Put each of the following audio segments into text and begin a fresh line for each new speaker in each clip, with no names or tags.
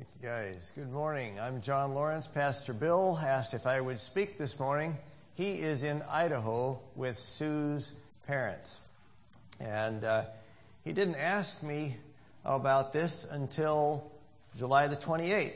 Guys, good morning. I'm John Lawrence. Pastor Bill asked if I would speak this morning. He is in Idaho with Sue's parents. And he didn't ask me about this until July the 28th.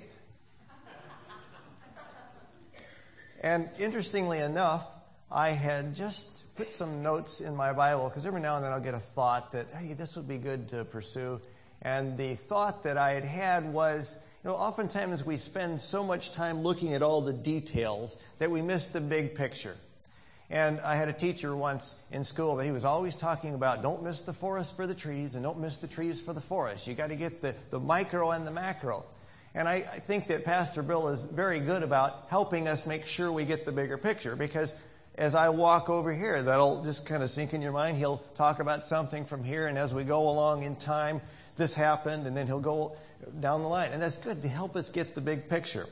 And interestingly enough, I had just put some notes in my Bible, because every now and then I'll get a thought that, hey, this would be good to pursue. And the thought that I had was, oftentimes we spend so much time looking at all the details that we miss the big picture. And I had a teacher once in school that he was always talking about, don't miss the forest for the trees and don't miss the trees for the forest. You got to get the micro and the macro. And I think that Pastor Bill is very good about helping us make sure we get the bigger picture, because as I walk over here, that'll just kind of sink in your mind. He'll talk about something from here, and as we go along in time, this happened, and then he'll go down the line. And that's good to help us get the big picture.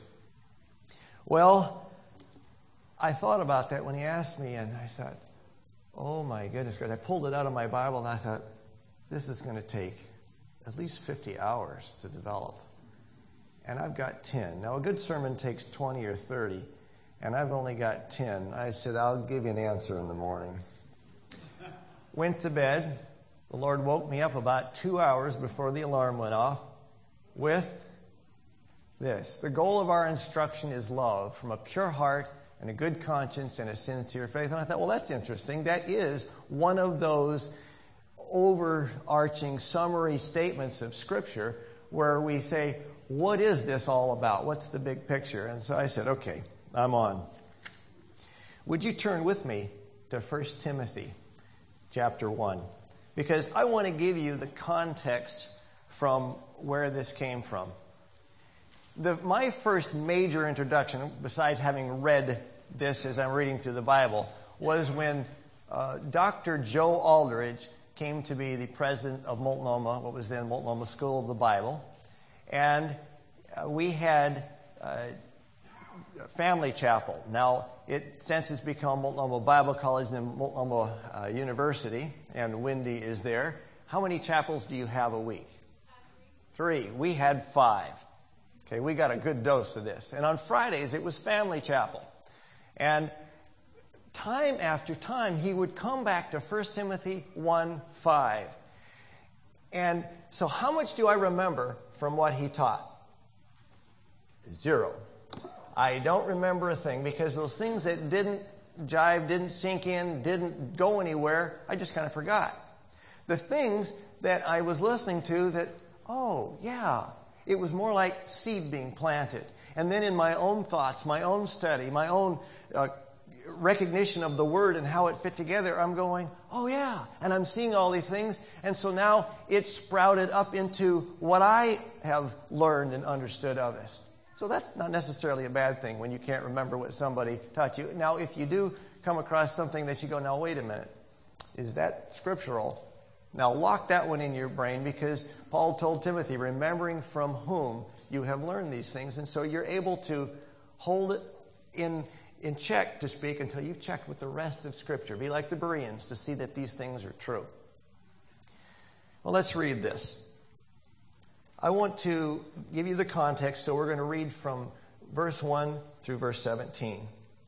Well, I thought about that when he asked me, and I thought, oh my goodness gracious. I pulled it out of my Bible, and I thought, this is going to take at least 50 hours to develop. And I've got 10. Now, a good sermon takes 20 or 30, and I've only got 10. I said, I'll give you an answer in the morning. Went to bed. The Lord woke me up about 2 hours before the alarm went off with this. The goal of our instruction is love from a pure heart and a good conscience and a sincere faith. And I thought, well, that's interesting. That is one of those overarching summary statements of Scripture where we say, what is this all about? What's the big picture? And so I said, okay, I'm on. Would you turn with me to 1 Timothy chapter 1? Because I want to give you the context from where this came from. My first major introduction, besides having read this as I'm reading through the Bible, was when Dr. Joe Aldridge came to be the president of Multnomah, what was then Multnomah School of the Bible. And we had Family Chapel. Now, since it's become Multnomah Bible College and then Multnomah University, and Wendy is there, how many chapels do you have a week? 3. We had 5. Okay, we got a good dose of this. And on Fridays, it was Family Chapel. And time after time, he would come back to 1 Timothy 1:5. And so how much do I remember from what he taught? 0. I don't remember a thing, because those things that didn't jive, didn't sink in, didn't go anywhere, I just kind of forgot. The things that I was listening to that, oh, yeah, it was more like seed being planted. And then in my own thoughts, my own study, my own recognition of the Word and how it fit together, I'm going, oh, yeah, and I'm seeing all these things. And so now it's sprouted up into what I have learned and understood of this. So that's not necessarily a bad thing when you can't remember what somebody taught you. Now, if you do come across something that you go, now, wait a minute, is that scriptural? Now, lock that one in your brain, because Paul told Timothy, remembering from whom you have learned these things. And so you're able to hold it in check, to speak, until you've checked with the rest of Scripture. Be like the Bereans to see that these things are true. Well, let's read this. I want to give you the context, so we're going to read from verse 1 through verse 17.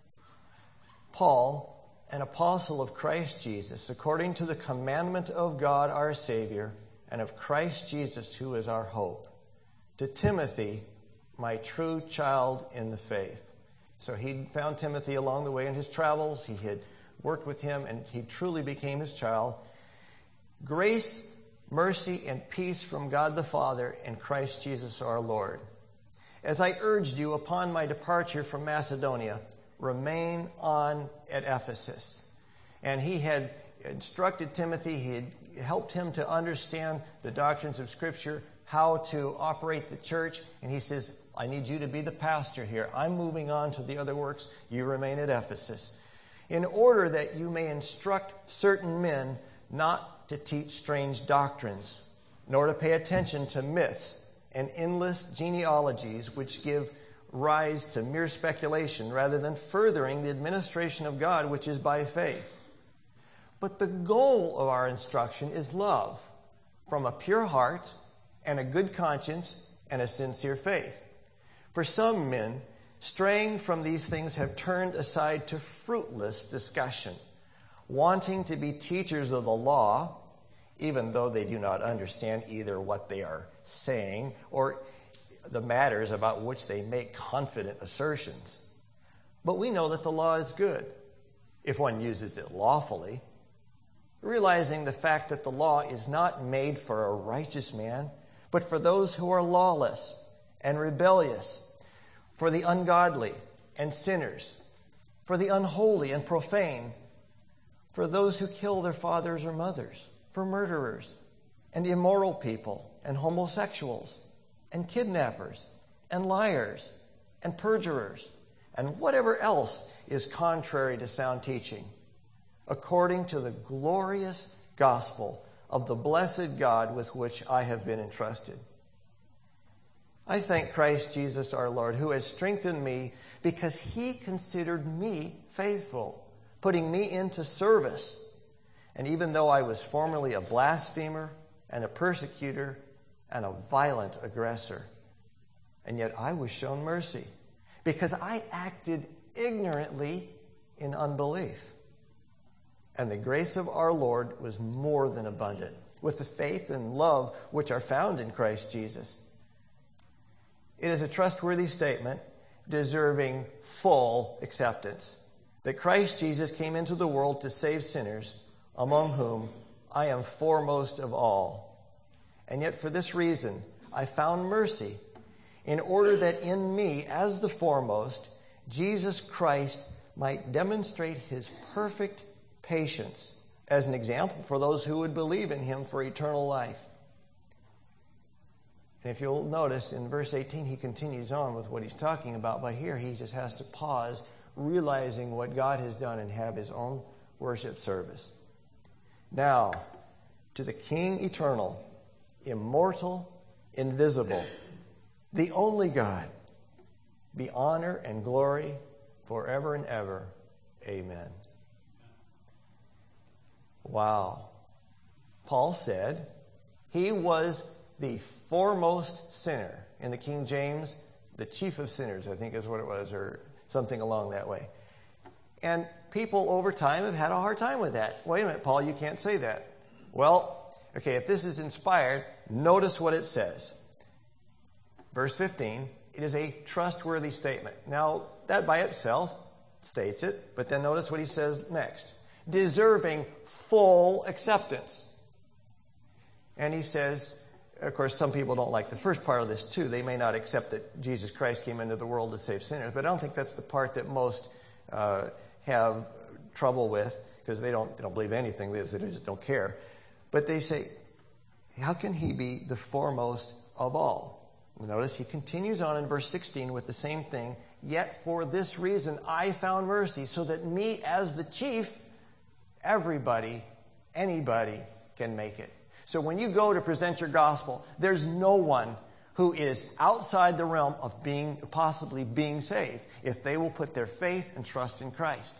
Paul, an apostle of Christ Jesus, according to the commandment of God our Savior, and of Christ Jesus, who is our hope, to Timothy, my true child in the faith. So he found Timothy along the way in his travels. He had worked with him, and he truly became his child. Grace, mercy, and peace from God the Father and Christ Jesus our Lord. As I urged you upon my departure from Macedonia, remain on at Ephesus. And he had instructed Timothy, he had helped him to understand the doctrines of Scripture, how to operate the church. And he says, I need you to be the pastor here. I'm moving on to the other works. You remain at Ephesus. In order that you may instruct certain men not to teach strange doctrines, nor to pay attention to myths and endless genealogies which give rise to mere speculation rather than furthering the administration of God, which is by faith. But the goal of our instruction is love from a pure heart and a good conscience and a sincere faith. For some men, straying from these things, have turned aside to fruitless discussion, wanting to be teachers of the law, even though they do not understand either what they are saying or the matters about which they make confident assertions. But we know that the law is good if one uses it lawfully, realizing the fact that the law is not made for a righteous man, but for those who are lawless and rebellious, for the ungodly and sinners, for the unholy and profane, for those who kill their fathers or mothers, for murderers and immoral people and homosexuals and kidnappers and liars and perjurers and whatever else is contrary to sound teaching, according to the glorious gospel of the blessed God with which I have been entrusted. I thank Christ Jesus our Lord, who has strengthened me because he considered me faithful, putting me into service. And even though I was formerly a blasphemer and a persecutor and a violent aggressor, and yet I was shown mercy because I acted ignorantly in unbelief. And the grace of our Lord was more than abundant, with the faith and love which are found in Christ Jesus. It is a trustworthy statement, deserving full acceptance, that Christ Jesus came into the world to save sinners, among whom I am foremost of all. And yet for this reason I found mercy, in order that in me, as the foremost, Jesus Christ might demonstrate his perfect patience as an example for those who would believe in him for eternal life. And if you'll notice, in verse 18, he continues on with what he's talking about, but here he just has to pause, realizing what God has done, and have his own worship service. Now, to the King eternal, immortal, invisible, the only God, be honor and glory forever and ever. Amen. Wow. Paul said he was the foremost sinner. In the King James, the chief of sinners, I think is what it was, or something along that way. And people over time have had a hard time with that. Wait a minute, Paul, you can't say that. Well, okay, if this is inspired, notice what it says. Verse 15, it is a trustworthy statement. Now, that by itself states it, but then notice what he says next. Deserving full acceptance. And he says, of course, some people don't like the first part of this too. They may not accept that Jesus Christ came into the world to save sinners, but I don't think that's the part that most have trouble with, because they don't believe anything. They just don't care. But they say, how can he be the foremost of all? Notice he continues on in verse 16 with the same thing. Yet for this reason I found mercy, so that me as the chief, everybody, anybody can make it. So when you go to present your gospel, there's no one who is outside the realm of possibly being saved if they will put their faith and trust in Christ.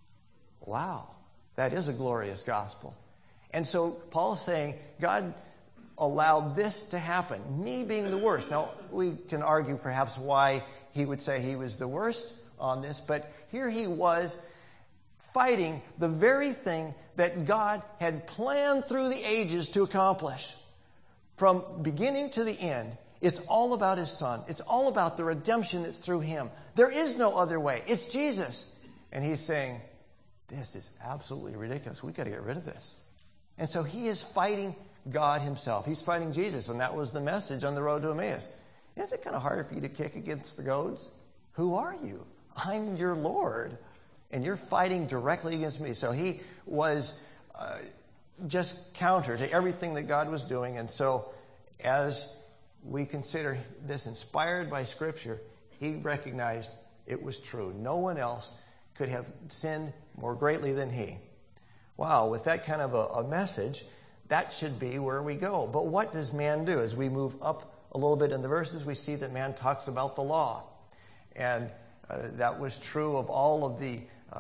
Wow, that is a glorious gospel. And so Paul's saying, God allowed this to happen, me being the worst. Now, we can argue perhaps why he would say he was the worst on this, but here he was fighting the very thing that God had planned through the ages to accomplish. From beginning to the end, it's all about his son. It's all about the redemption that's through him. There is no other way. It's Jesus. And he's saying, this is absolutely ridiculous. We've got to get rid of this. And so he is fighting God himself. He's fighting Jesus, and that was the message on the road to Emmaus. Isn't it kind of hard for you to kick against the goads? Who are you? I'm your Lord, and you're fighting directly against me. So he was just counter to everything that God was doing. And so as we consider this inspired by Scripture, he recognized it was true. No one else could have sinned more greatly than he. Wow, with that kind of a message, that should be where we go. But what does man do? As we move up a little bit in the verses, we see that man talks about the law. And that was true of all of the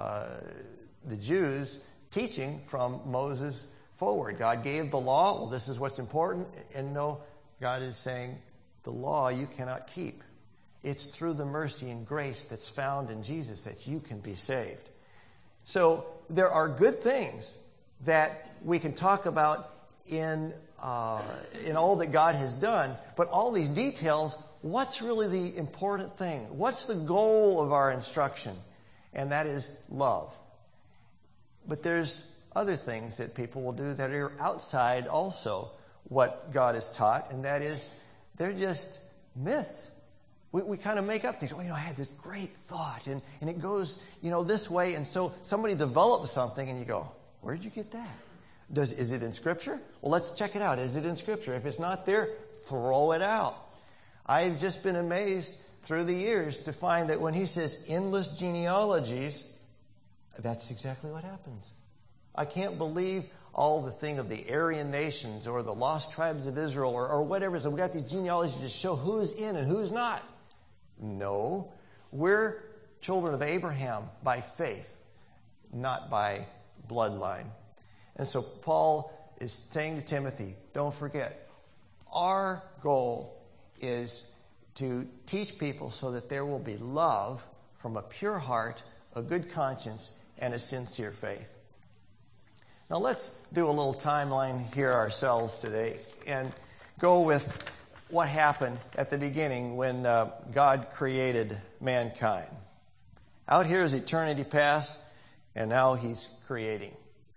Jews teaching from Moses forward. God gave the law. Well, this is what's important. And no, God is saying, the law you cannot keep. It's through the mercy and grace that's found in Jesus that you can be saved. So there are good things that we can talk about in all that God has done, but all these details, what's really the important thing? What's the goal of our instruction? And that is love. But there's other things that people will do that are outside also what God has taught, and that is they're just myths. We kind of make up things. I had this great thought, and it goes, this way. And so somebody develops something, and you go, where'd you get that? Is it in Scripture? Well, let's check it out. Is it in Scripture? If it's not there, throw it out. I've just been amazed through the years to find that when he says endless genealogies, that's exactly what happens. I can't believe all the thing of the Aryan nations or the lost tribes of Israel or whatever. So we got these genealogies to show who's in and who's not. No, we're children of Abraham by faith, not by bloodline. And so Paul is saying to Timothy, don't forget, our goal is to teach people so that there will be love from a pure heart, a good conscience, and a sincere faith. Now let's do a little timeline here ourselves today and go with what happened at the beginning when God created mankind. Out here is eternity past, and now he's creating.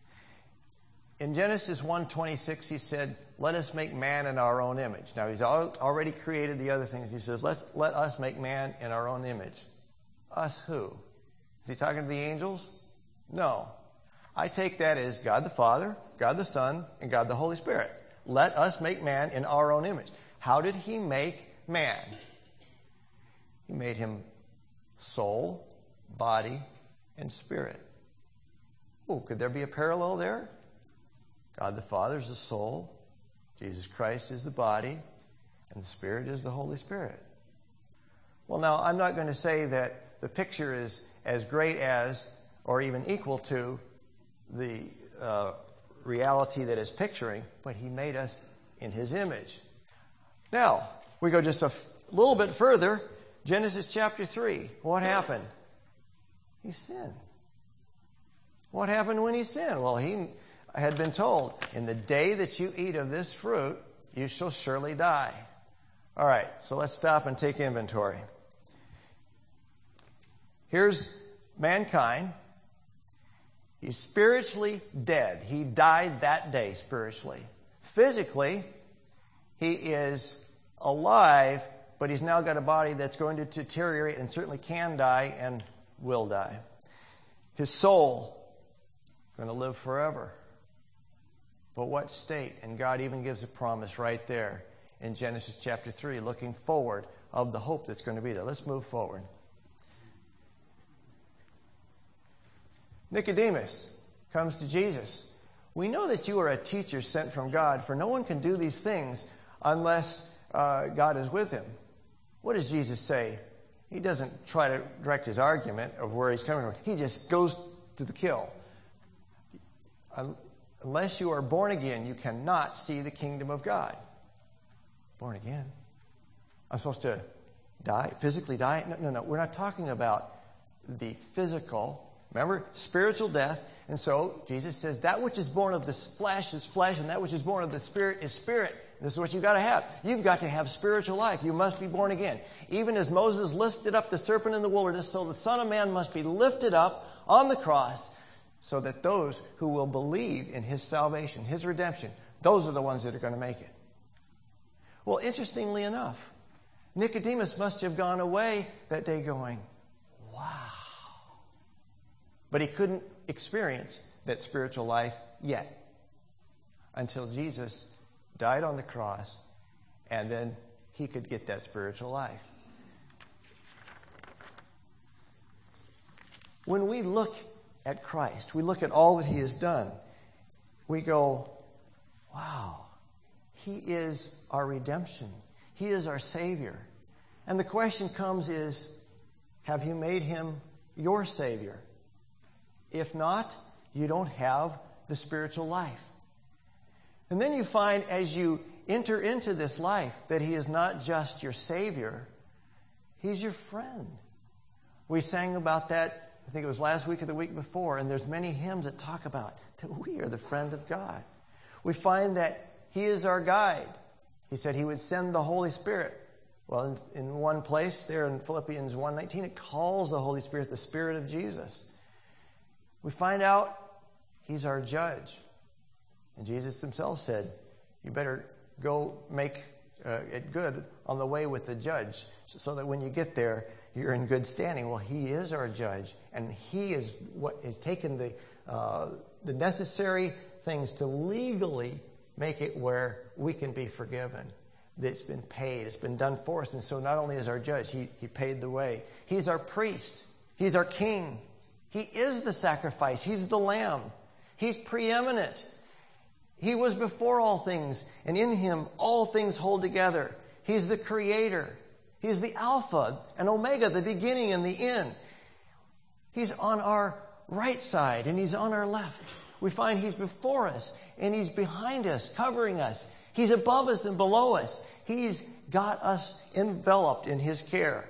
In Genesis 1:26, he said, let us make man in our own image. Now, he's already created the other things. He says, let us make man in our own image. Us who? Is he talking to the angels? No. I take that as God the Father, God the Son, and God the Holy Spirit. Let us make man in our own image. How did he make man? He made him soul, body, and spirit. Oh, could there be a parallel there? God the Father is the soul, Jesus Christ is the body, and the Spirit is the Holy Spirit. Well, now, I'm not going to say that the picture is as great as or even equal to the reality that is picturing, but he made us in his image. Now, we go just a little bit further. Genesis chapter 3. What happened? He sinned. What happened when he sinned? Well, he had been told, in the day that you eat of this fruit, you shall surely die. All right, so let's stop and take inventory. Here's mankind. He's spiritually dead. He died that day spiritually. Physically, he is alive, but he's now got a body that's going to deteriorate and certainly can die and will die. His soul, going to live forever. But what state? And God even gives a promise right there in Genesis chapter 3, looking forward of the hope that's going to be there. Let's move forward. Nicodemus comes to Jesus. We know that you are a teacher sent from God, for no one can do these things unless God is with him. What does Jesus say? He doesn't try to direct his argument of where he's coming from. He just goes to the kill. Unless you are born again, you cannot see the kingdom of God. Born again? I'm supposed to die, physically die? No. We're not talking about the physical. Remember, spiritual death. And so Jesus says that which is born of the flesh is flesh, and that which is born of the spirit is spirit. This is what you've got to have. You've got to have spiritual life. You must be born again. Even as Moses lifted up the serpent in the wilderness, so the Son of Man must be lifted up on the cross, so that those who will believe in his salvation, his redemption, those are the ones that are going to make it. Well, interestingly enough, Nicodemus must have gone away that day going, wow. But he couldn't experience that spiritual life yet until Jesus died on the cross, and then he could get that spiritual life. When we look at Christ, we look at all that he has done, we go, wow, he is our redemption. He is our Savior. And the question comes is, have you made him your Savior? If not, you don't have the spiritual life. And then you find as you enter into this life that he is not just your Savior, he's your friend. We sang about that, I think it was last week or the week before, and there's many hymns that talk about that we are the friend of God. We find that he is our guide. He said he would send the Holy Spirit. Well, in one place there in Philippians 1:19, it calls the Holy Spirit the Spirit of Jesus. We find out he's our judge. And Jesus himself said, you better go make it good on the way with the judge so that when you get there, you're in good standing. Well, he is our judge, and he is what has taken the necessary things to legally make it where we can be forgiven. It's been paid. It's been done for us. And so not only is our judge, he paid the way. He's our priest. He's our king. He is the sacrifice. He's the lamb. He's preeminent. He was before all things, and in him all things hold together. He's the creator. He's the Alpha and Omega, the beginning and the end. He's on our right side, and he's on our left. We find he's before us, and he's behind us, covering us. He's above us and below us. He's got us enveloped in his care.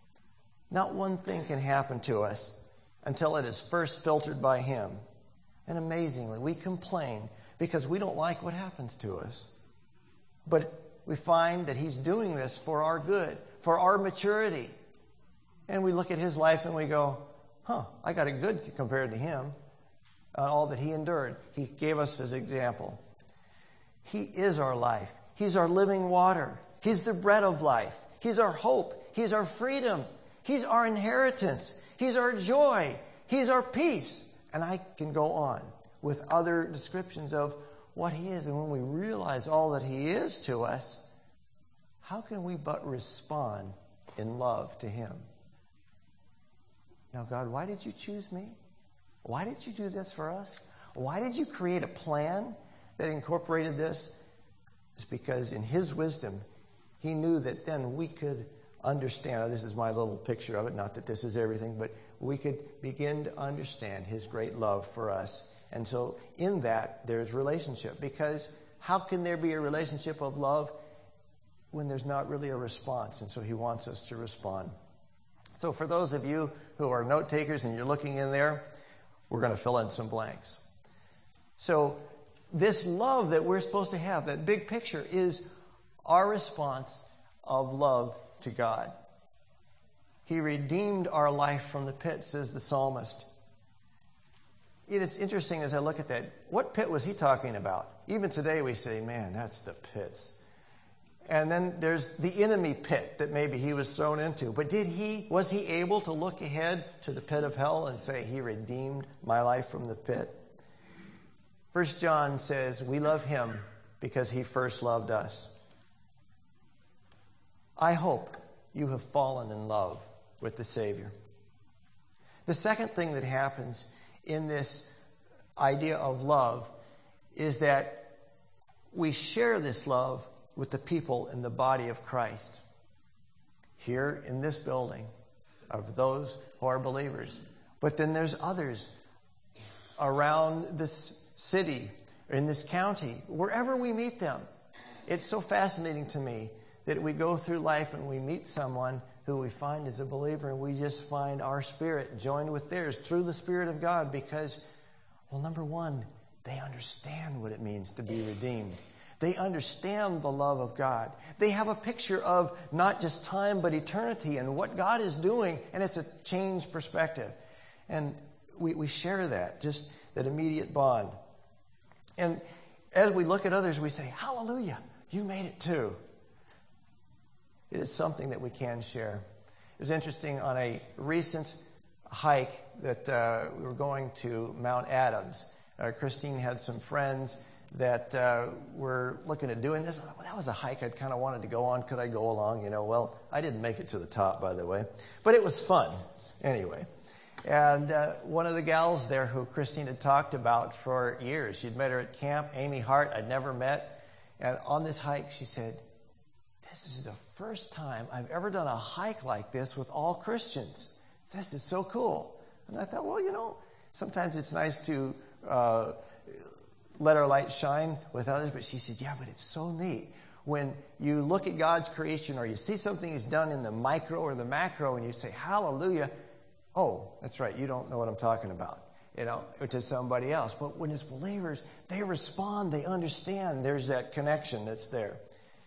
Not one thing can happen to us until it is first filtered by him. And amazingly, we complain because we don't like what happens to us. But we find that he's doing this for our good, for our maturity. And we look at his life and we go, I got it good compared to him. All that he endured. He gave us his example. He is our life. He's our living water. He's the bread of life. He's our hope. He's our freedom. He's our inheritance. He's our joy. He's our peace. And I can go on with other descriptions of what he is. And when we realize all that he is to us, how can we but respond in love to him? Now, God, why did you choose me? Why did you do this for us? Why did you create a plan that incorporated this? It's because in his wisdom, he knew that then we could understand. Now, this is my little picture of it, not that this is everything, but we could begin to understand his great love for us. And so in that, there's relationship. Because how can there be a relationship of love when there's not really a response? And so he wants us to respond. So for those of you who are note takers and you're looking in there, we're going to fill in some blanks. So this love that we're supposed to have, that big picture, is our response of love to God. He redeemed our life from the pit, says the psalmist. It is interesting as I look at that. What pit was he talking about? Even today we say, man, that's the pits. And then there's the enemy pit that maybe he was thrown into. But was he able to look ahead to the pit of hell and say, he redeemed my life from the pit? 1 John says, we love him because he first loved us. I hope you have fallen in love with the Savior. The second thing that happens in this idea of love is that we share this love with the people in the body of Christ. Here in this building, of those who are believers. But then there's others around this city, or in this county, wherever we meet them. It's so fascinating to me that we go through life and we meet someone who we find is a believer, and we just find our spirit joined with theirs through the Spirit of God because, well, number one, they understand what it means to be redeemed. They understand the love of God. They have a picture of not just time but eternity and what God is doing, and it's a changed perspective. And we share that, just that immediate bond. And as we look at others, we say, hallelujah, you made it too. It is something that we can share. It was interesting on a recent hike that we were going to Mount Adams. Christine had some friends that were looking at doing this. Well, that was a hike I'd kind of wanted to go on. Could I go along? Well, I didn't make it to the top, by the way. But it was fun anyway. And one of the gals there who Christine had talked about for years, she'd met her at camp, Amy Hart, I'd never met. And on this hike, she said, this is the first time I've ever done a hike like this with all Christians. This is so cool. And I thought, well, sometimes it's nice to let our light shine with others. But she said, yeah, but it's so neat when you look at God's creation or you see something He's done in the micro or the macro and you say, hallelujah, oh, that's right, you don't know what I'm talking about, or to somebody else. But when it's believers, they respond, they understand. There's that connection that's there.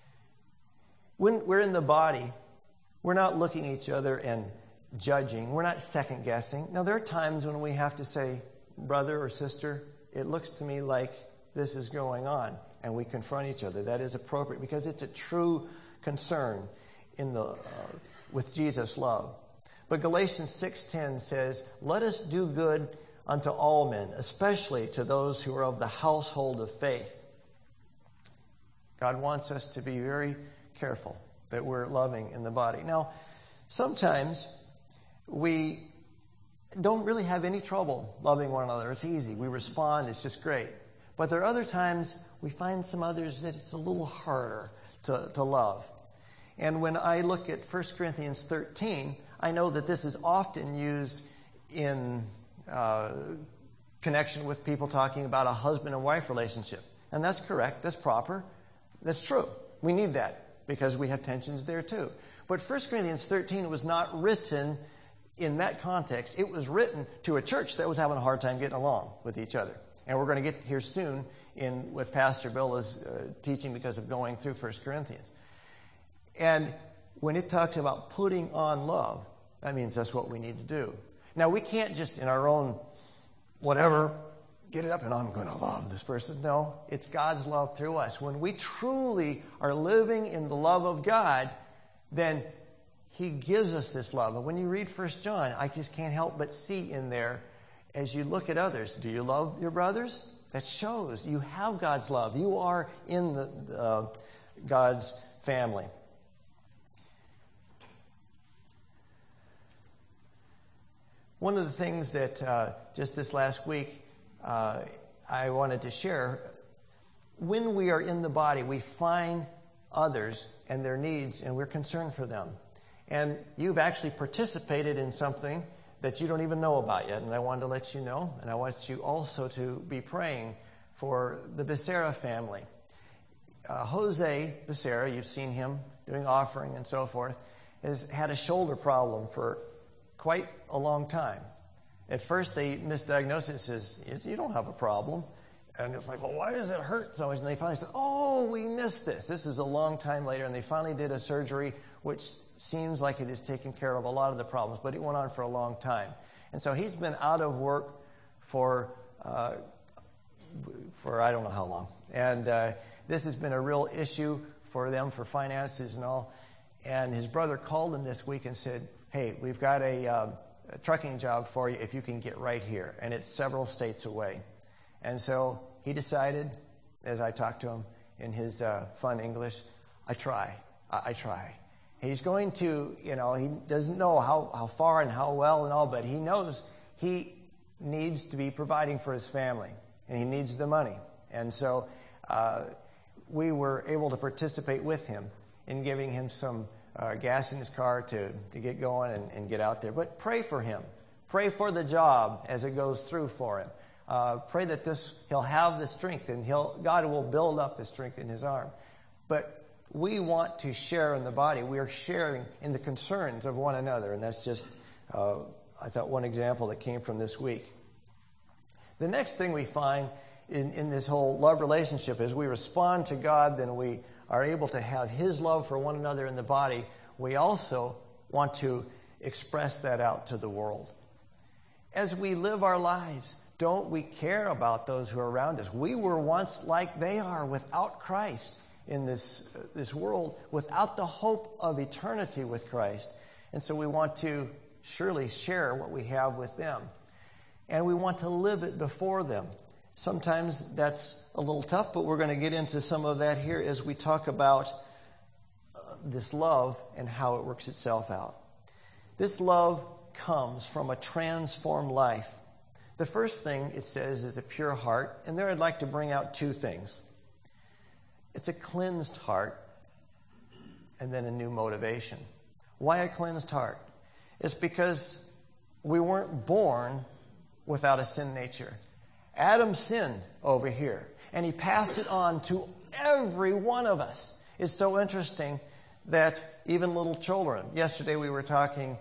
When we're in the body, we're not looking at each other and judging. We're not second guessing. Now, there are times when we have to say, brother or sister, it looks to me like this is going on, and we confront each other. That is appropriate because it's a true concern with Jesus' love. But Galatians 6:10 says, let us do good unto all men, especially to those who are of the household of faith. God wants us to be very careful that we're loving in the body. Now, sometimes we don't really have any trouble loving one another. It's easy. We respond. It's just great. But there are other times we find some others that it's a little harder to love. And when I look at 1 Corinthians 13, I know that this is often used in connection with people talking about a husband and wife relationship. And that's correct. That's proper. That's true. We need that because we have tensions there too. But 1 Corinthians 13 was not written in that context. It was written to a church that was having a hard time getting along with each other. And we're going to get here soon in what Pastor Bill is teaching because of going through 1 Corinthians. And when it talks about putting on love, that means that's what we need to do. Now, we can't just in our own whatever get it up and I'm going to love this person. No, it's God's love through us. When we truly are living in the love of God, then He gives us this love. And when you read 1 John, I just can't help but see in there, as you look at others, do you love your brothers? That shows you have God's love. You are in God's family. One of the things that just this last week I wanted to share, when we are in the body, we find others and their needs, and we're concerned for them. And you've actually participated in something that you don't even know about yet, and I wanted to let you know, and I want you also to be praying for the Becerra family. Jose Becerra, you've seen him doing offering and so forth, has had a shoulder problem for quite a long time. At first they misdiagnosed it and says, you don't have a problem. And it's like, well, why does it hurt so much? And they finally said, oh, we missed this. This is a long time later, and they finally did a surgery which seems like it has taken care of a lot of the problems, but it went on for a long time. And so he's been out of work for I don't know how long. And this has been a real issue for them for finances and all. And his brother called him this week and said, hey, we've got a trucking job for you if you can get right here. And it's several states away. And so he decided, as I talked to him in his fun English, I try. He's going to, he doesn't know how far and how well and all, but he knows he needs to be providing for his family, and he needs the money. And so we were able to participate with him in giving him some gas in his car to get going and get out there. But pray for him. Pray for the job as it goes through for him. Pray that he'll have the strength, and God will build up the strength in his arm. But we want to share in the body. We are sharing in the concerns of one another, and that's just, I thought, one example that came from this week. The next thing we find in this whole love relationship is we respond to God, then we are able to have His love for one another in the body. We also want to express that out to the world. As we live our lives, don't we care about those who are around us? We were once like they are without Christ in this world, without the hope of eternity with Christ. And so we want to surely share what we have with them. And we want to live it before them. Sometimes that's a little tough, but we're going to get into some of that here as we talk about this love and how it works itself out. This love comes from a transformed life. The first thing it says is a pure heart, and there I'd like to bring out two things. It's a cleansed heart, and then a new motivation. Why a cleansed heart? It's because we weren't born without a sin nature. Adam sinned over here, and he passed it on to every one of us. It's so interesting that even little children, yesterday we were talking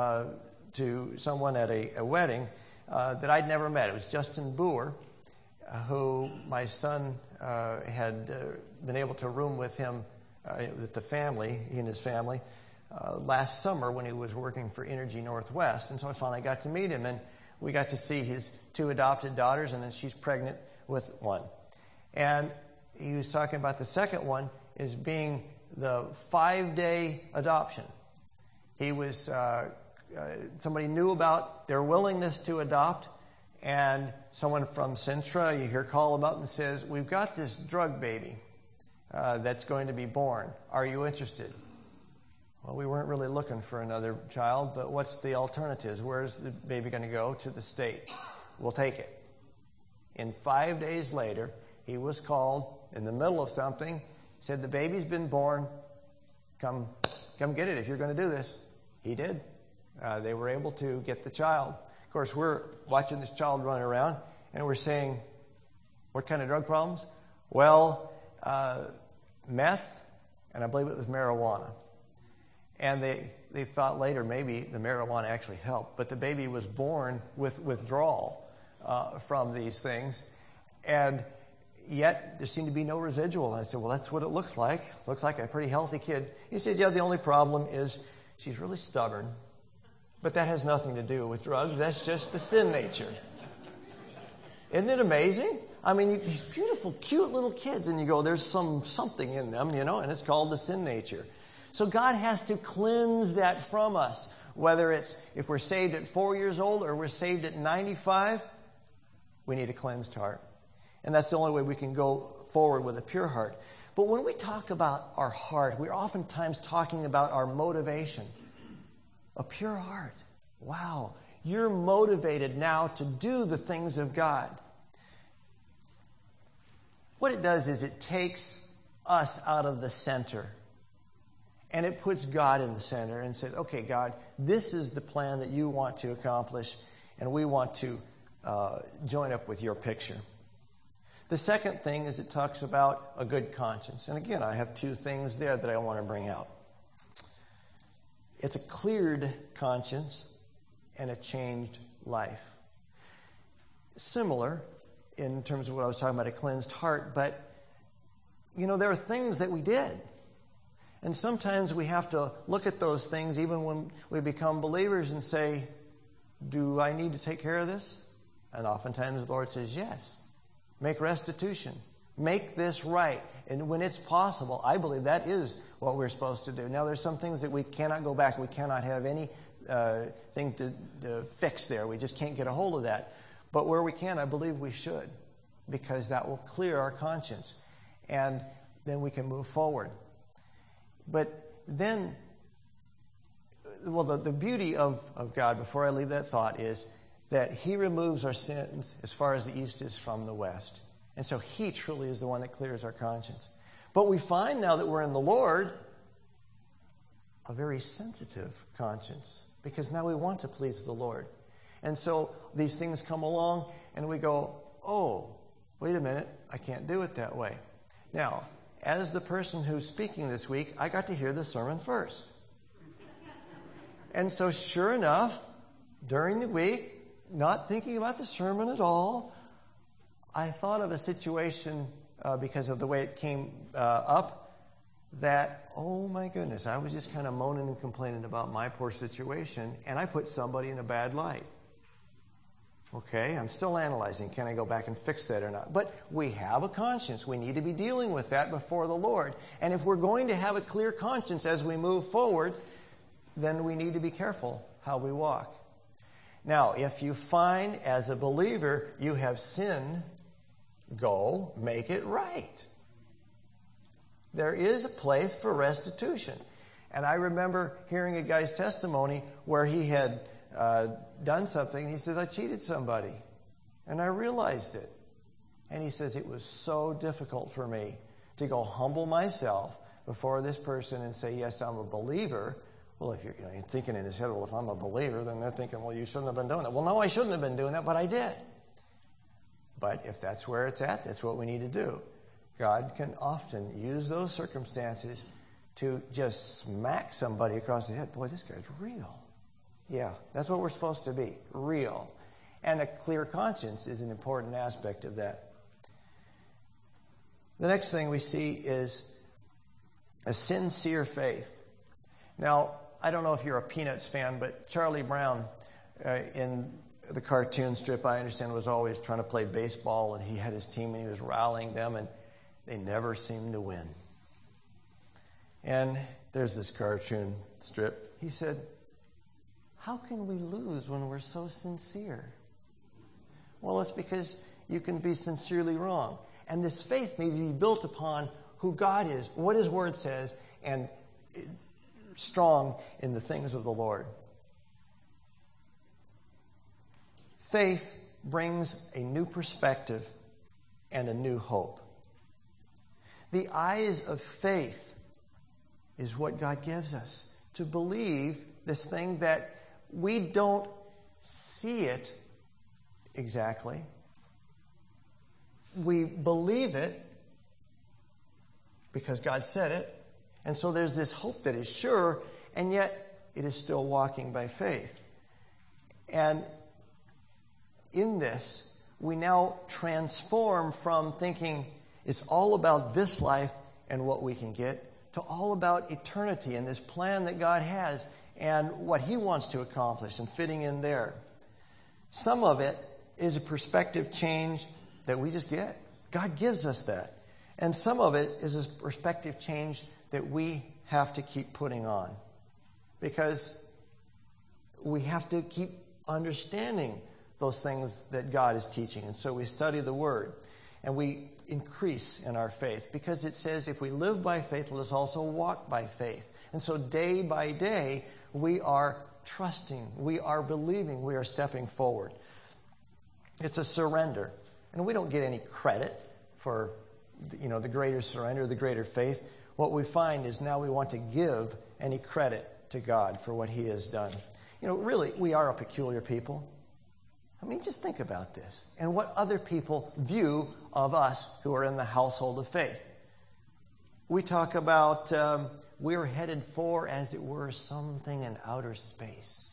to someone at a wedding that I'd never met. It was Justin Boer, who my son had been able to room with him, with the family, he and his family, last summer when he was working for Energy Northwest. And so I finally got to meet him, and we got to see his 2 adopted daughters, and then she's pregnant with one. And he was talking about the second one as being the 5-day adoption. He was, somebody knew about their willingness to adopt, and someone from Centra, you hear, call him up and says, we've got this drug baby that's going to be born. Are you interested? Well, we weren't really looking for another child, but what's the alternatives? Where's the baby going to go? To the state. We'll take it. And 5 days later, he was called in the middle of something. He said, the baby's been born. Come get it if you're going to do this. He did. They were able to get the child. Of course, we're watching this child run around, and we're saying, what kind of drug problems? Well, meth, and I believe it was marijuana. And they thought later maybe the marijuana actually helped. But the baby was born with withdrawal from these things. And yet there seemed to be no residual. And I said, well, that's what it looks like. Looks like a pretty healthy kid. He said, yeah, the only problem is she's really stubborn. But that has nothing to do with drugs. That's just the sin nature. Isn't it amazing? I mean, these beautiful, cute little kids, and you go, there's something in them, and it's called the sin nature. So God has to cleanse that from us, whether it's if we're saved at 4 years old or we're saved at 95, we need a cleansed heart. And that's the only way we can go forward with a pure heart. But when we talk about our heart, we're oftentimes talking about our motivation. A pure heart. Wow. You're motivated now to do the things of God. What it does is it takes us out of the center. And it puts God in the center and says, okay, God, this is the plan that you want to accomplish, and we want to join up with your picture. The second thing is it talks about a good conscience. And again, I have 2 things there that I want to bring out. It's a cleared conscience and a changed life. Similar in terms of what I was talking about, a cleansed heart, but, there are things that we did. And sometimes we have to look at those things even when we become believers and say, do I need to take care of this? And oftentimes the Lord says, yes. Make restitution. Make this right. And when it's possible, I believe that is what we're supposed to do. Now, there's some things that we cannot go back. We cannot have any thing to fix there. We just can't get a hold of that. But where we can, I believe we should, because that will clear our conscience. And then we can move forward. But then, well, the beauty of God, before I leave that thought, is that He removes our sins as far as the east is from the west. And so He truly is the one that clears our conscience. But we find now that we're in the Lord a very sensitive conscience, because now we want to please the Lord. And so these things come along and we go, oh, wait a minute, I can't do it that way. Now, as the person who's speaking this week, I got to hear the sermon first. And so sure enough, during the week, not thinking about the sermon at all, I thought of a situation because of the way it came up that, oh my goodness, I was just kind of moaning and complaining about my poor situation, and I put somebody in a bad light. Okay, I'm still analyzing. Can I go back and fix that or not? But we have a conscience. We need to be dealing with that before the Lord. And if we're going to have a clear conscience as we move forward, then we need to be careful how we walk. Now, if you find as a believer you have sinned, go make it right. There is a place for restitution. And I remember hearing a guy's testimony where he had done something. He says, I cheated somebody. And I realized it. And he says, it was so difficult for me to go humble myself before this person and say, yes, I'm a believer. Well, if you're thinking in his head, well, if I'm a believer, then they're thinking, well, you shouldn't have been doing that. Well, no, I shouldn't have been doing that, but I did. But if that's where it's at, that's what we need to do. God can often use those circumstances to just smack somebody across the head. Boy, this guy's real. Yeah, that's what we're supposed to be, real. And a clear conscience is an important aspect of that. The next thing we see is a sincere faith. Now, I don't know if you're a Peanuts fan, but Charlie Brown in the cartoon strip, I understand, was always trying to play baseball, and he had his team and he was rallying them, and they never seemed to win. And there's this cartoon strip. He said, how can we lose when we're so sincere? Well, it's because you can be sincerely wrong. And this faith needs to be built upon who God is, what His Word says, and strong in the things of the Lord. Faith brings a new perspective and a new hope. The eyes of faith is what God gives us to believe this thing that we don't see it exactly. We believe it because God said it. And so there's this hope that is sure, and yet it is still walking by faith. And in this, we now transform from thinking it's all about this life and what we can get to all about eternity and this plan that God has and what He wants to accomplish and fitting in there. Some of it is a perspective change that we just get. God gives us that. And some of it is a perspective change that we have to keep putting on. Because we have to keep understanding those things that God is teaching. And so we study the Word. And we increase in our faith. Because it says if we live by faith, let us also walk by faith. And so day by day, we are trusting. We are believing. We are stepping forward. It's a surrender. And we don't get any credit for, the greater surrender, the greater faith. What we find is now we want to give any credit to God for what He has done. Really, we are a peculiar people. I mean, just think about this and what other people view of us who are in the household of faith. We talk about we're headed for, as it were, something in outer space.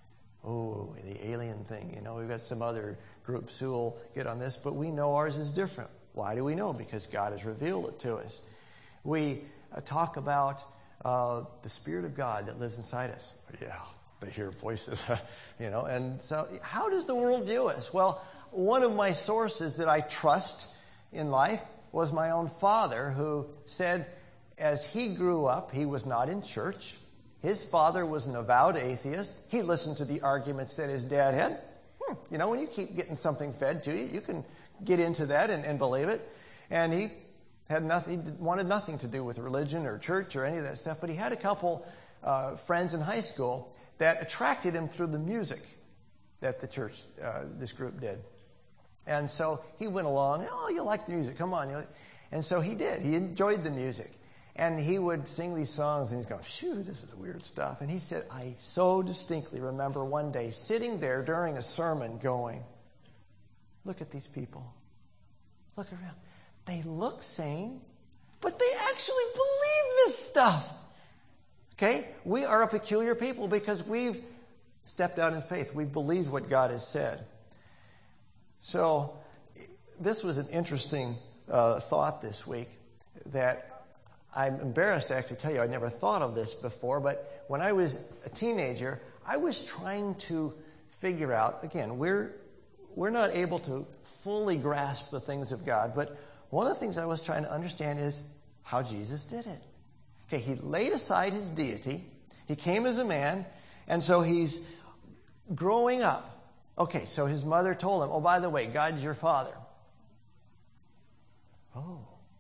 Oh, the alien thing. We've got some other groups who will get on this, but we know ours is different. Why do we know? Because God has revealed it to us. We talk about the Spirit of God that lives inside us. Yeah, they hear voices, And so how does the world view us? Well, one of my sources that I trust in life was my own father, who said as he grew up, he was not in church. His father was an avowed atheist. He listened to the arguments that his dad had. When you keep getting something fed to you, you can get into that and believe it. And he had nothing, he wanted nothing to do with religion or church or any of that stuff. But he had a couple friends in high school that attracted him through the music that the church, this group did. And so he went along. Oh, you like the music? Come on. And so he did. He enjoyed the music. And he would sing these songs, and he's going, phew, this is weird stuff. And he said, I so distinctly remember one day sitting there during a sermon going, look at these people. Look around. They look sane, but they actually believe this stuff. Okay? We are a peculiar people because we've stepped out in faith. We've believed what God has said. So this was an interesting thought this week that I'm embarrassed to actually tell you I never thought of this before, but when I was a teenager, I was trying to figure out, again, we're not able to fully grasp the things of God, but one of the things I was trying to understand is how Jesus did it. Okay, He laid aside His deity, He came as a man, and so He's growing up. Okay, so His mother told Him, oh, by the way, God's your Father. Oh.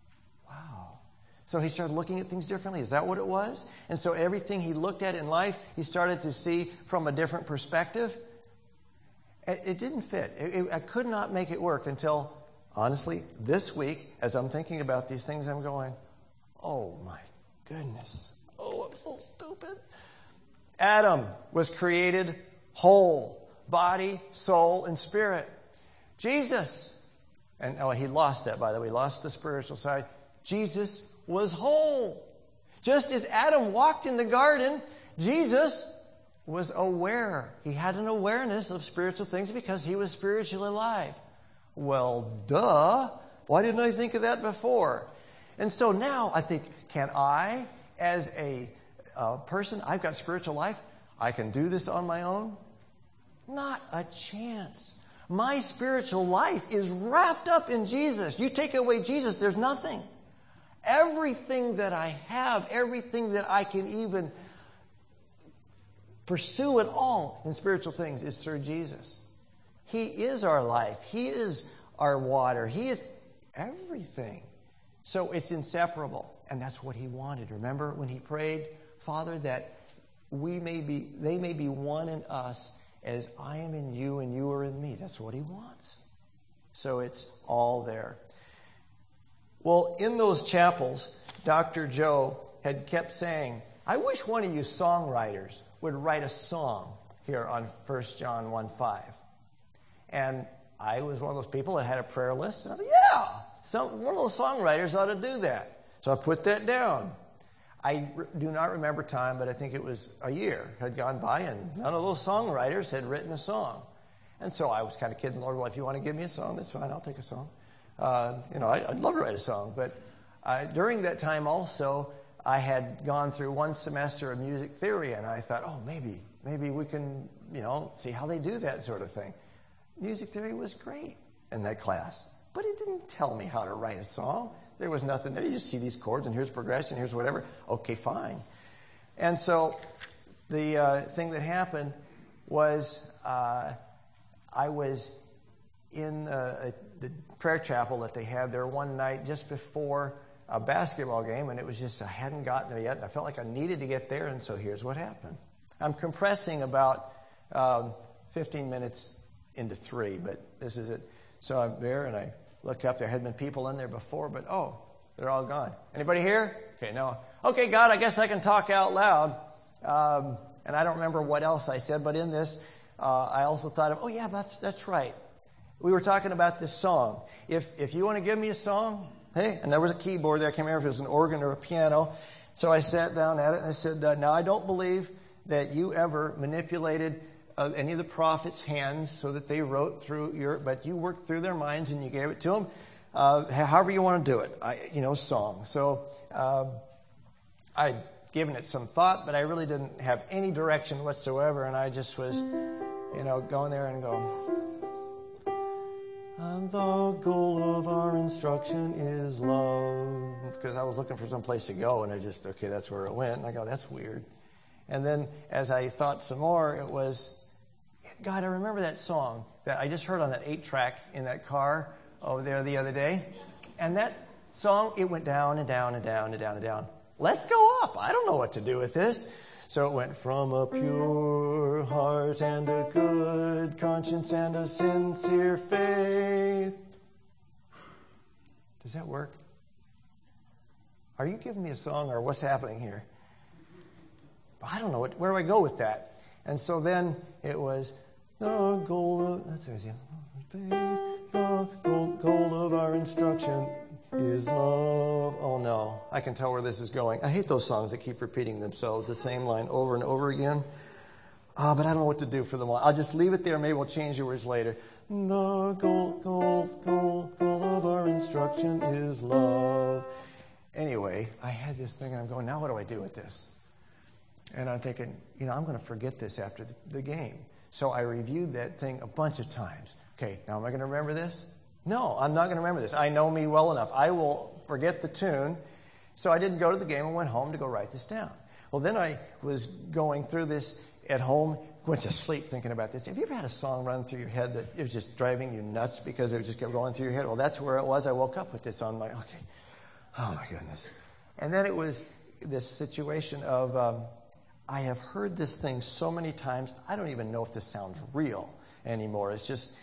So he started looking at things differently. Is that what it was? And so everything he looked at in life, he started to see from a different perspective. It didn't fit. I could not make it work until, honestly, this week, as I'm thinking about these things, I'm going, oh my goodness. Oh, I'm so stupid. Adam was created whole, body, soul, and spirit. Jesus, And he lost that, by the way. He lost the spiritual side. Jesus was whole. Just as Adam walked in the garden, Jesus was aware. He had an awareness of spiritual things because he was spiritually alive. Well, duh. Why didn't I think of that before? And so now I think, can I, as a person, I've got spiritual life, I can do this on my own? Not a chance. My spiritual life is wrapped up in Jesus. You take away Jesus, there's nothing. Everything that I have, everything that I can even pursue at all in spiritual things is through Jesus. He is our life. He is our water. He is everything. So it's inseparable. And that's what he wanted. Remember when he prayed, Father, that they may be one in us as I am in you and you are in me. That's what he wants. So it's all there. Well, in those chapels, Dr. Joe had kept saying, I wish one of you songwriters would write a song here on 1 John 1:5. And I was one of those people that had a prayer list. And I thought, one of those songwriters ought to do that. So I put that down. I do not remember time, but I think it was a year had gone by, and none of those songwriters had written a song. And so I was kind of kidding the Lord, well, if you want to give me a song, that's fine, I'll take a song. I'd love to write a song. But during that time also, I had gone through one semester of music theory, and I thought, maybe we can, see how they do that sort of thing. Music theory was great in that class, but it didn't tell me how to write a song. There was nothing there. You just see these chords, and here's progression, here's whatever. Okay, fine. And so the thing that happened was I was in the prayer chapel that they had there one night just before a basketball game, and it was just I hadn't gotten there yet, and I felt like I needed to get there, and so here's what happened. I'm compressing about 15 minutes into 3, but this is it. So I'm there, and I look up. There had been people in there before, but they're all gone. Anybody here? Okay, no. Okay, God, I guess I can talk out loud. And I don't remember what else I said, but in this, I also thought of, that's right. We were talking about this song. If you want to give me a song, hey, and there was a keyboard there. I can't remember if it was an organ or a piano. So I sat down at it and I said, now I don't believe that you ever manipulated any of the prophets' hands so that they wrote through but you worked through their minds and you gave it to them. However you want to do it, song. So I'd given it some thought, but I really didn't have any direction whatsoever, and I just was, going there and go. And the goal of our instruction is love. Because I was looking for some place to go, and that's where it went. And I go, that's weird. And then as I thought some more, it was, God, I remember that song that I just heard on that 8-track in that car over there the other day. And that song, it went down and down and down and down and down. Let's go up. I don't know what to do with this. So it went from a pure heart and a good conscience and a sincere faith. Does that work? Are you giving me a song or what's happening here? I don't know. Where do I go with that? And so then it was the goal of our instruction is love. Oh no, I can tell where this is going. I hate those songs that keep repeating themselves, the same line over and over again. But I don't know what to do for them all. I'll just leave it there. Maybe we'll change the words later. The goal of our instruction is love. Anyway, I had this thing, and I'm going, now what do I do with this? And I'm thinking, I'm going to forget this after the game. So I reviewed that thing a bunch of times. Okay, now am I going to remember this? No, I'm not going to remember this. I know me well enough. I will forget the tune. So I didn't go to the game and went home to go write this down. Well, then I was going through this at home, went to sleep thinking about this. Have you ever had a song run through your head that it was just driving you nuts because it just kept going through your head? Well, that's where it was. I woke up with this on my, oh my goodness. And then it was this situation of, I have heard this thing so many times, I don't even know if this sounds real anymore. It's just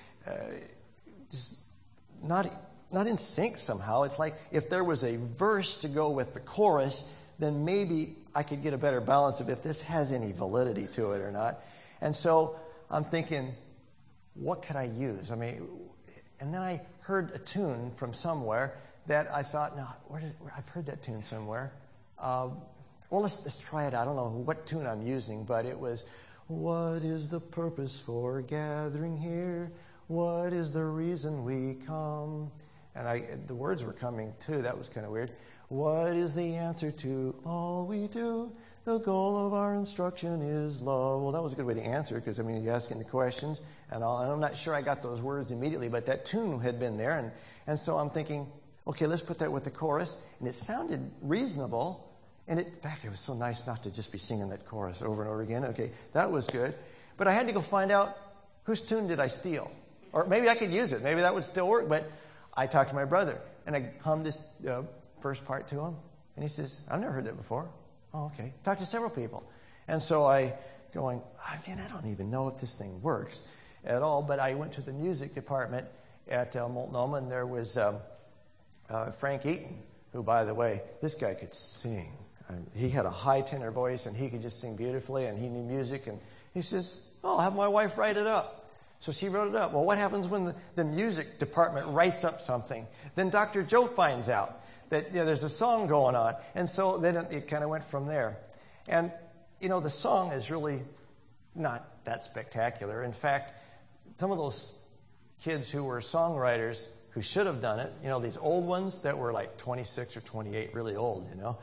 not in sync somehow. It's like if there was a verse to go with the chorus, then maybe I could get a better balance of if this has any validity to it or not. And so I'm thinking, what could I use? I mean, And then I heard a tune from somewhere that I thought, no, I've heard that tune somewhere. Well, let's try it. I don't know what tune I'm using, but it was, what is the purpose for gathering here? What is the reason we come? And the words were coming too. That was kind of weird. What is the answer to all we do? The goal of our instruction is love. Well, that was a good way to answer, because, you're asking the questions and all. And I'm not sure I got those words immediately, but that tune had been there. And so I'm thinking, okay, let's put that with the chorus. And it sounded reasonable. And in fact, it was so nice not to just be singing that chorus over and over again. Okay, that was good. But I had to go find out, whose tune did I steal? Or maybe I could use it. Maybe that would still work. But I talked to my brother, and I hummed this first part to him. And he says, I've never heard that before. Oh, okay. Talked to several people. And so I don't even know if this thing works at all. But I went to the music department at Multnomah, and there was Frank Eaton, who, by the way, this guy could sing. He had a high tenor voice, and he could just sing beautifully, and he knew music. And he says, I'll have my wife write it up. So she wrote it up. Well, what happens when the music department writes up something? Then Dr. Joe finds out that there's a song going on. And so then it kind of went from there. And, the song is really not that spectacular. In fact, some of those kids who were songwriters who should have done it, these old ones that were like 26 or 28, really old,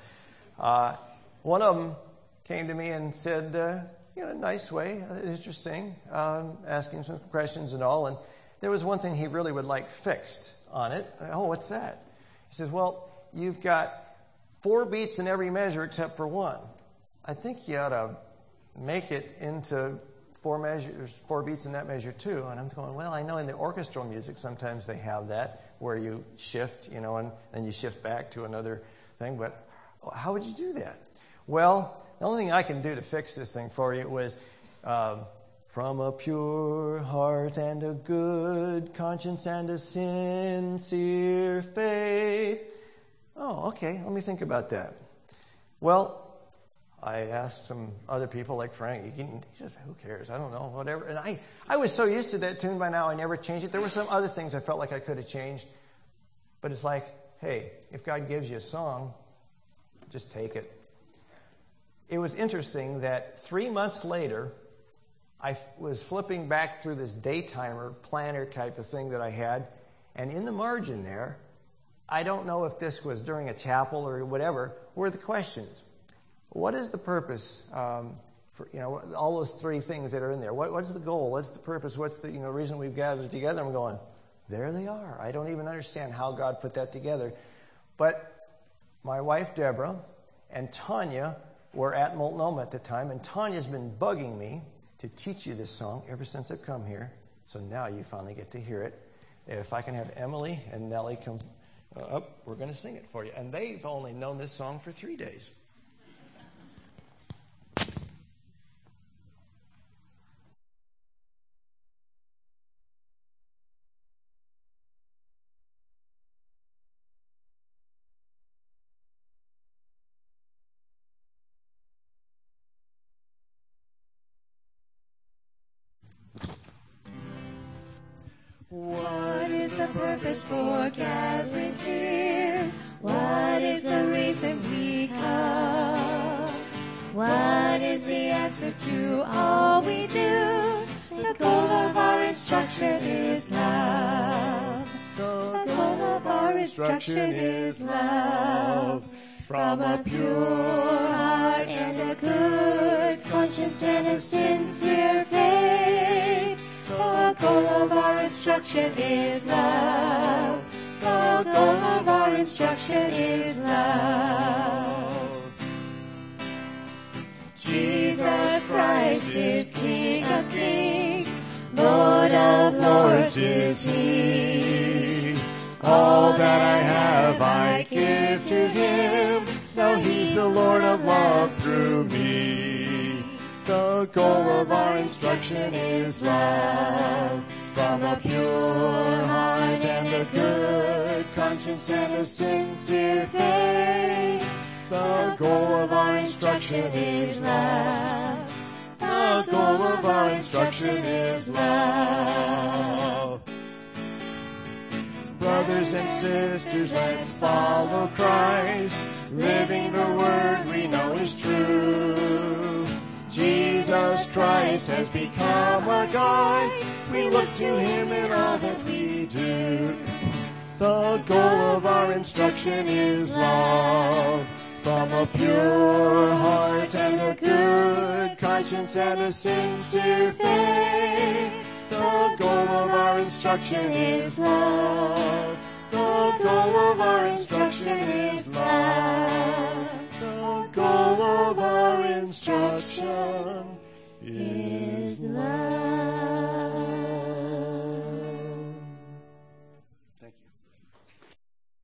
one of them came to me and said, in a nice way, interesting, asking some questions and all. And there was one thing he really would like fixed on it. Oh, what's that? He says, well, you've got 4 beats in every measure except for one. I think you ought to make it into 4 measures, 4 beats in that measure too. And I'm going, well, I know in the orchestral music sometimes they have that where you shift, and then you shift back to another thing. But how would you do that? Well, the only thing I can do to fix this thing for you was from a pure heart and a good conscience and a sincere faith. Oh, okay, let me think about that. Well, I asked some other people like Frank. He just, who cares? I don't know, whatever. And I was so used to that tune by now, I never changed it. There were some other things I felt like I could have changed. But it's like, hey, if God gives you a song, just take it. It was interesting that 3 months later, I was flipping back through this daytimer planner type of thing that I had, and in the margin there, I don't know if this was during a chapel or whatever, were the questions. What is the purpose for all those 3 things that are in there? What's the goal? What's the purpose? What's the reason we've gathered together? I'm going, there they are. I don't even understand how God put that together. But my wife Deborah and Tanya were at Multnomah at the time, and Tanya's been bugging me to teach you this song ever since I've come here. So now you finally get to hear it. If I can have Emily and Nellie come up, we're going to sing it for you. And they've only known this song for 3 days.
What is the purpose for gathering here? What is the reason we come? What is the answer to all we do? The goal of our instruction is love. The goal of our instruction is love. From a pure heart and a good conscience and a sincere faith. The goal of our instruction is love. The goal of our instruction is love. Jesus Christ is King of kings, Lord of lords is He. All that I have I give to Him. Now He's the Lord of love through me. The goal of our instruction is love. From a pure heart and a good conscience and a sincere faith. The goal of our instruction is love. The goal of our instruction is love.
Brothers and sisters, let's follow Christ, living the word we know is true. Jesus Christ has become our guide. We look to him in all that we do. The goal of our instruction is love. From a pure heart and a good conscience and a sincere faith. The goal of our instruction is love. The goal of our instruction is love. The goal of our instruction is love.